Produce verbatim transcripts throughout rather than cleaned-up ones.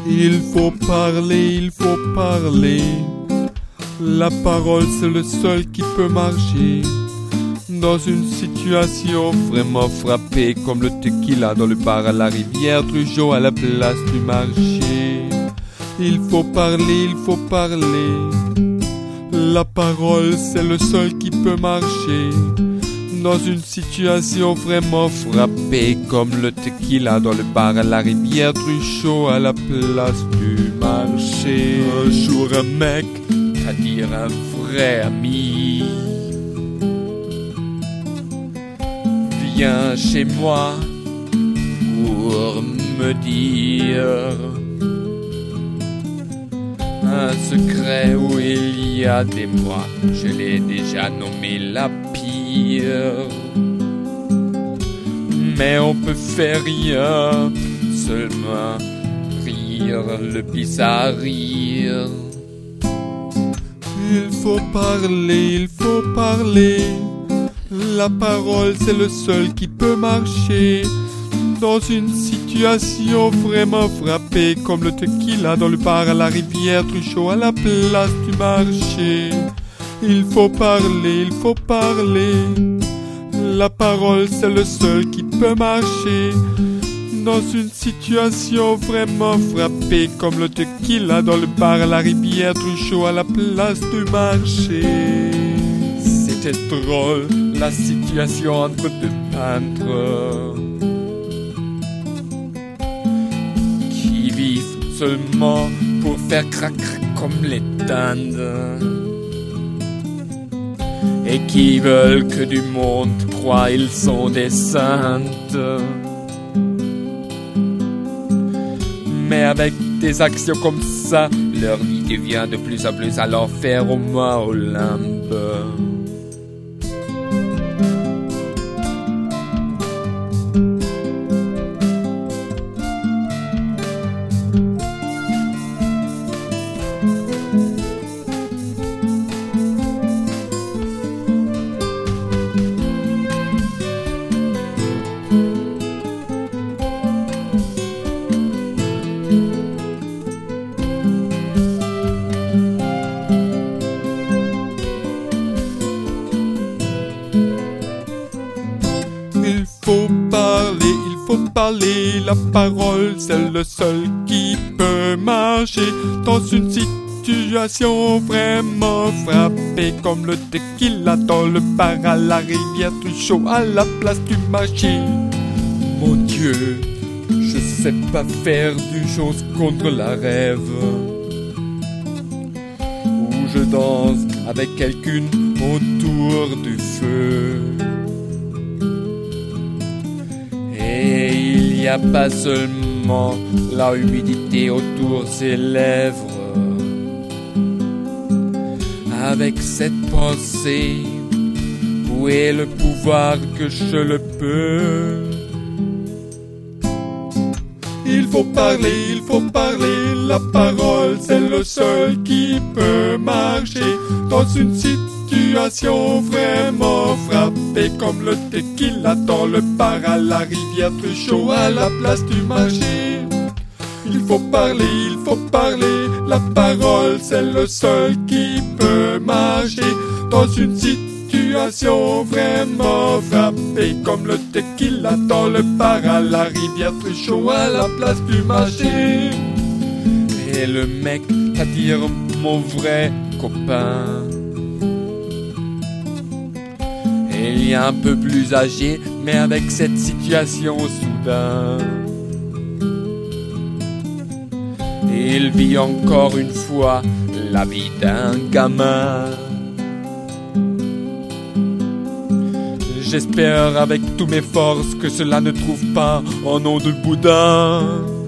Il faut parler, il faut parler. La parole c'est le seul qui peut marcher. Dans une situation vraiment frappée, comme le tequila dans le bar à la rivière, Truchot à la place du marché. Il faut parler, il faut parler. La parole c'est le seul qui peut marcher. Dans une situation vraiment frappée, comme le tequila dans le bar à la rivière, Truchot à la place du marché. Un jour un mec, c'est-à-dire un vrai ami, vient chez moi pour me dire un secret où il y a des mois, je l'ai déjà nommé la pire. Mais on peut faire rien, seulement rire le bizarre rire. Il faut parler, il faut parler. La parole c'est le seul qui peut marcher. Dans une situation vraiment frappée, comme le tequila dans le bar à la rivière, Truchot à la place du marché. Il faut parler, il faut parler. La parole c'est le seul qui peut marcher. Dans une situation vraiment frappée, comme le tequila dans le bar à la rivière, Truchot à la place du marché. C'était drôle, la situation entre deux peintres qui vivent seulement pour faire crac-crac comme les dindes, et qui veulent que du monde croit ils sont des saintes. Mais avec des actions comme ça, leur vie devient de plus en plus à l'enfer, au moins au limbe. Il faut parler, il faut parler. La parole c'est le seul qui peut marcher. Dans une situation vraiment frappée, comme le tequila dans le bar à la rivière, Truchot à la place du marché. Mon Dieu, je sais pas faire du chose contre la rêve, où je danse avec quelqu'un autour du feu. Et il n'y a pas seulement la humidité autour ses lèvres. Avec cette pensée, où est le pouvoir que je le peux? Il faut parler, il faut parler. La parole c'est le seul qui peut marcher. Dans une situation vraiment frappée, comme le tequila dans le bar à la rivière, Truchot à la place du marché. Il faut parler, il faut parler. La parole c'est le seul qui peut marcher. Dans une situation vraiment frappée, comme le tequila dans le bar à la rivière, Truchot à la place du marché. Et le mec, c'est-à-dire mon vrai copain, il est un peu plus âgé, mais avec cette situation soudain, il vit encore une fois la vie d'un gamin. J'espère avec toutes mes forces que cela ne trouve pas un nom de boudin.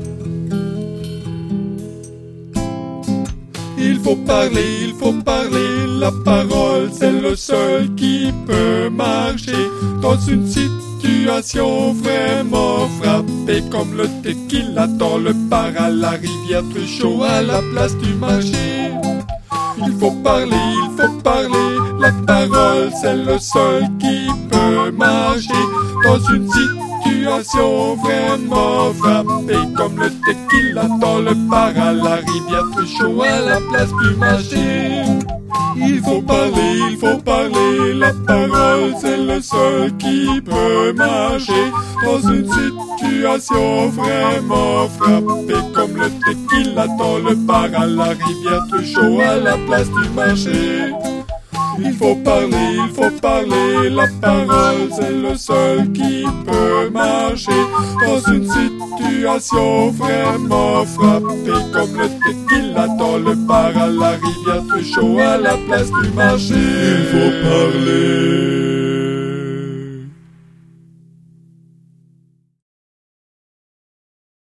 Il faut parler, il faut parler. La parole c'est le seul qui peut marcher. Dans une situation vraiment frappée, comme le tequila dans le bar à la rivière, Truchot à la place du marché. Il faut parler, il faut parler. La parole c'est le seul qui peut marcher. Dans une situation vraiment frappée, comme le tequila dans le bar à la rivière Truchot à la place du marché. Il faut parler, il faut parler, la parole c'est le seul qui peut marcher dans une situation vraiment frappée comme le tequila dans le bar à la rivière Truchot à la place du marché. Il faut parler, il faut parler, la parole c'est le seul qui peut marcher dans une situation vraiment frappée comme le tequila dans le bar à la rivière Truchot à la place du marché. Il faut parler.